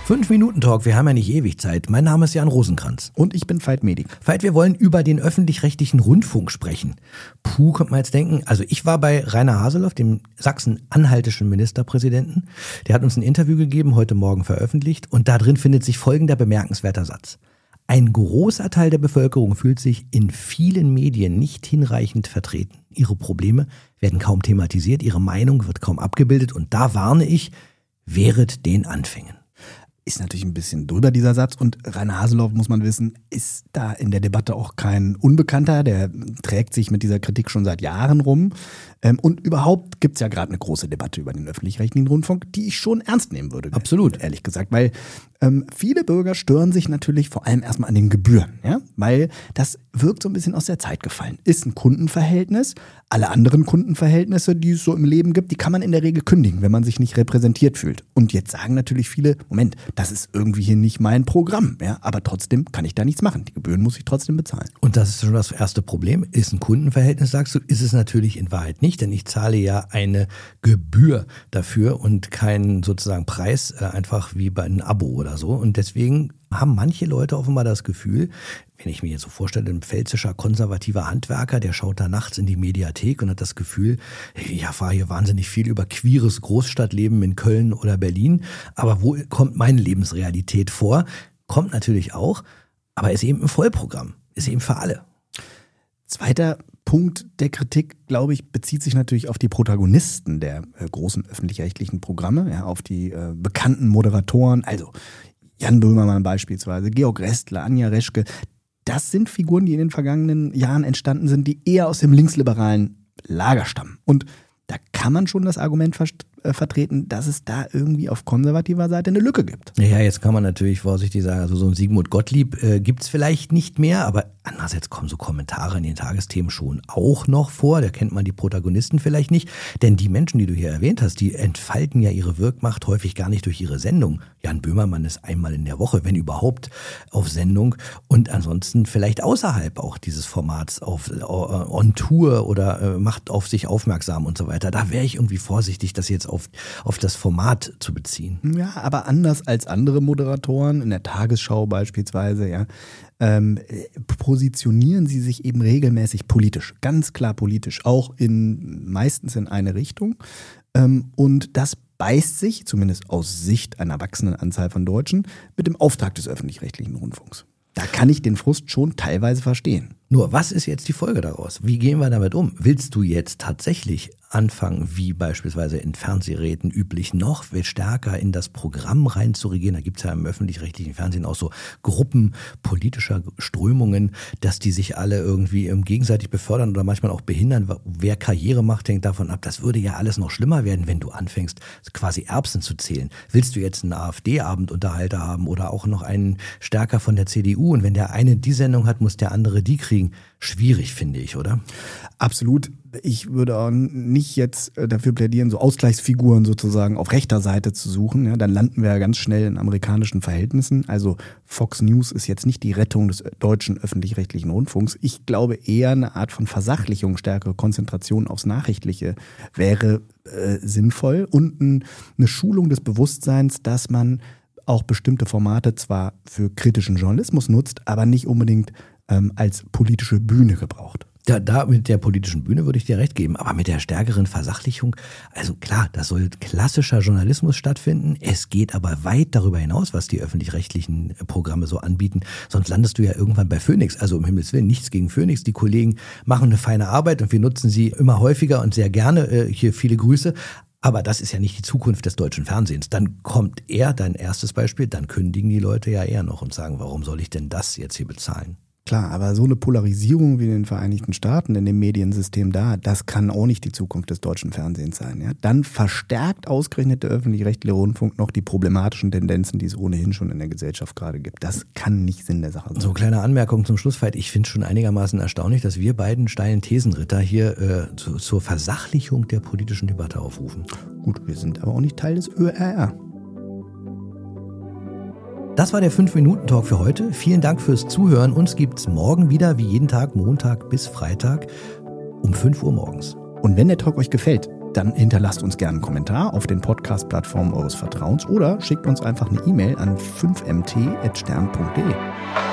5-Minuten-Talk, wir haben ja nicht ewig Zeit. Mein Name ist Jan Rosenkranz. Und ich bin Veit Medig. Veit, wir wollen über den öffentlich-rechtlichen Rundfunk sprechen. Könnte man jetzt denken, also ich war bei Rainer Haseloff, dem sachsen-anhaltischen Ministerpräsidenten. Der hat uns ein Interview gegeben, heute Morgen veröffentlicht. Und da drin findet sich folgender bemerkenswerter Satz. Ein großer Teil der Bevölkerung fühlt sich in vielen Medien nicht hinreichend vertreten. Ihre Probleme werden kaum thematisiert, ihre Meinung wird kaum abgebildet. Und da warne ich, wehret den Anfängen. Ist natürlich ein bisschen drüber, dieser Satz. Und Rainer Haseloff, muss man wissen, ist da in der Debatte auch kein Unbekannter. Der trägt sich mit dieser Kritik schon seit Jahren rum. Und überhaupt gibt es ja gerade eine große Debatte über den öffentlich-rechtlichen Rundfunk, die ich schon ernst nehmen würde. Absolut. Ehrlich gesagt, weil viele Bürger stören sich natürlich vor allem erstmal an den Gebühren. Ja? Weil das wirkt so ein bisschen aus der Zeit gefallen. Ist ein Kundenverhältnis. Alle anderen Kundenverhältnisse, die es so im Leben gibt, die kann man in der Regel kündigen, wenn man sich nicht repräsentiert fühlt. Und jetzt sagen natürlich viele, Moment, das ist irgendwie hier nicht mein Programm. Ja? Aber trotzdem kann ich da nichts machen. Die Gebühren muss ich trotzdem bezahlen. Und das ist schon das erste Problem. Ist ein Kundenverhältnis, sagst du, ist es natürlich in Wahrheit nicht. Denn ich zahle ja eine Gebühr dafür und keinen sozusagen Preis, einfach wie bei einem Abo oder so. Und deswegen haben manche Leute offenbar das Gefühl, wenn ich mir jetzt so vorstelle, ein pfälzischer konservativer Handwerker, der schaut da nachts in die Mediathek und hat das Gefühl, ich erfahre hier wahnsinnig viel über queeres Großstadtleben in Köln oder Berlin, aber wo kommt meine Lebensrealität vor? Kommt natürlich auch, aber ist eben ein Vollprogramm, ist eben für alle. Zweiter Punkt der Kritik, glaube ich, bezieht sich natürlich auf die Protagonisten der großen öffentlich-rechtlichen Programme, ja, auf die bekannten Moderatoren, also Jan Böhmermann beispielsweise, Georg Restler, Anja Reschke. Das sind Figuren, die in den vergangenen Jahren entstanden sind, die eher aus dem linksliberalen Lager stammen. Und da kann man schon das Argument vertreten, dass es da irgendwie auf konservativer Seite eine Lücke gibt. Ja, jetzt kann man natürlich vorsichtig sagen, also so ein Sigmund Gottlieb gibt's vielleicht nicht mehr, aber andererseits kommen so Kommentare in den Tagesthemen schon auch noch vor. Da kennt man die Protagonisten vielleicht nicht, denn die Menschen, die du hier erwähnt hast, die entfalten ja ihre Wirkmacht häufig gar nicht durch ihre Sendung. Jan Böhmermann ist einmal in der Woche, wenn überhaupt, auf Sendung und ansonsten vielleicht außerhalb auch dieses Formats on Tour oder macht auf sich aufmerksam und so weiter. Da wäre ich irgendwie vorsichtig, das jetzt auf das Format zu beziehen. Ja, aber anders als andere Moderatoren, in der Tagesschau beispielsweise, ja, positionieren sie sich eben regelmäßig politisch, ganz klar politisch, auch meistens in eine Richtung. Und das beißt sich, zumindest aus Sicht einer wachsenden Anzahl von Deutschen, mit dem Auftrag des öffentlich-rechtlichen Rundfunks. Da kann ich den Frust schon teilweise verstehen. Nur, was ist jetzt die Folge daraus? Wie gehen wir damit um? Willst du jetzt tatsächlich anfangen, wie beispielsweise in Fernsehräten üblich, noch stärker in das Programm reinzuregieren? Da gibt es ja im öffentlich-rechtlichen Fernsehen auch so Gruppen politischer Strömungen, dass die sich alle irgendwie gegenseitig befördern oder manchmal auch behindern. Wer Karriere macht, hängt davon ab. Das würde ja alles noch schlimmer werden, wenn du anfängst, quasi Erbsen zu zählen. Willst du jetzt einen AfD-Abendunterhalter haben oder auch noch einen stärker von der CDU? Und wenn der eine die Sendung hat, muss der andere die kriegen. Schwierig, finde ich, oder? Absolut. Ich würde auch nicht jetzt dafür plädieren, so Ausgleichsfiguren sozusagen auf rechter Seite zu suchen. Ja, dann landen wir ja ganz schnell in amerikanischen Verhältnissen. Also Fox News ist jetzt nicht die Rettung des deutschen öffentlich-rechtlichen Rundfunks. Ich glaube eher eine Art von Versachlichung, stärkere Konzentration aufs Nachrichtliche wäre sinnvoll und eine Schulung des Bewusstseins, dass man auch bestimmte Formate zwar für kritischen Journalismus nutzt, aber nicht unbedingt als politische Bühne gebraucht. Da mit der politischen Bühne würde ich dir recht geben, aber mit der stärkeren Versachlichung, also klar, da soll klassischer Journalismus stattfinden, es geht aber weit darüber hinaus, was die öffentlich-rechtlichen Programme so anbieten, sonst landest du ja irgendwann bei Phoenix, also um Himmels Willen, nichts gegen Phoenix, die Kollegen machen eine feine Arbeit und wir nutzen sie immer häufiger und sehr gerne, hier viele Grüße. Aber das ist ja nicht die Zukunft des deutschen Fernsehens. Dann kommt eher dein erstes Beispiel, dann kündigen die Leute ja eher noch und sagen, warum soll ich denn das jetzt hier bezahlen? Klar, aber so eine Polarisierung wie in den Vereinigten Staaten in dem Mediensystem das kann auch nicht die Zukunft des deutschen Fernsehens sein. Ja? Dann verstärkt ausgerechnet der öffentlich-rechtliche Rundfunk noch die problematischen Tendenzen, die es ohnehin schon in der Gesellschaft gerade gibt. Das kann nicht Sinn der Sache sein. So, kleine Anmerkung zum Schluss, Veit. Ich finde es schon einigermaßen erstaunlich, dass wir beiden steilen Thesenritter hier zur Versachlichung der politischen Debatte aufrufen. Gut, wir sind aber auch nicht Teil des ÖRR. Das war der 5-Minuten-Talk für heute. Vielen Dank fürs Zuhören. Uns gibt's morgen wieder, wie jeden Tag, Montag bis Freitag um 5 Uhr morgens. Und wenn der Talk euch gefällt, dann hinterlasst uns gerne einen Kommentar auf den Podcast-Plattformen eures Vertrauens oder schickt uns einfach eine E-Mail an 5mt@stern.de.